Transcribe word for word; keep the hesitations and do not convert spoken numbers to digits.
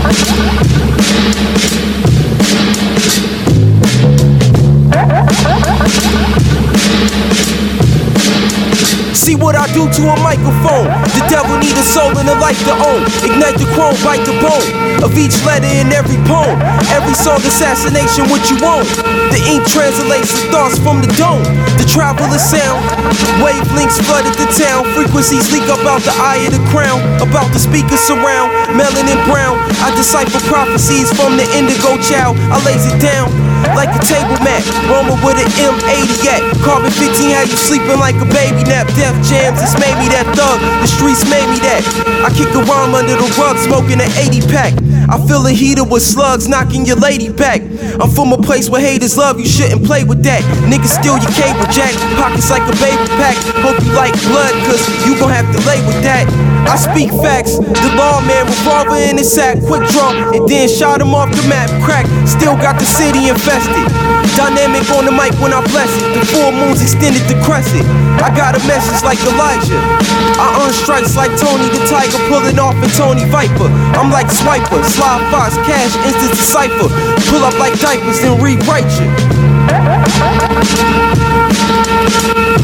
See what I do to a microphone. The devil need a soul and a life to own. Ignite the chrome, bite the bone of each letter in every poem. Every song assassination, what you want. The ink translates the thoughts from the dome. The traveler sound, wavelengths flooded the town. Frequencies leak up out the eye of the crown. About the speakers surround, melanin brown. I decipher prophecies from the indigo child. I lays it down like a table mat, roaming with an M eighty at Carbon fifteen had you sleeping like a baby nap. Def Jams, it's made me that thug, the streets made me that. I kick around under the rug, smoking an eighty pack. I fill a heater with slugs, knocking your lady back. I'm from a place where haters love, you shouldn't play with that. Niggas steal your cable jack, pockets like a baby pack. Hope you like blood, cause you gon' have to lay with that. I speak facts, the lawman, revolver in his sack, quick draw, and then shot him off the map, crack. Still got the city infested. Dynamic on the mic when I bless it. The full moon's extended to crescent. I got a message like Elijah. I earn strikes like Tony the Tiger, pulling off and Tony Viper. I'm like Swiper, Sly Fox, Cash, instant decipher. Pull up like diapers, then rewrite you.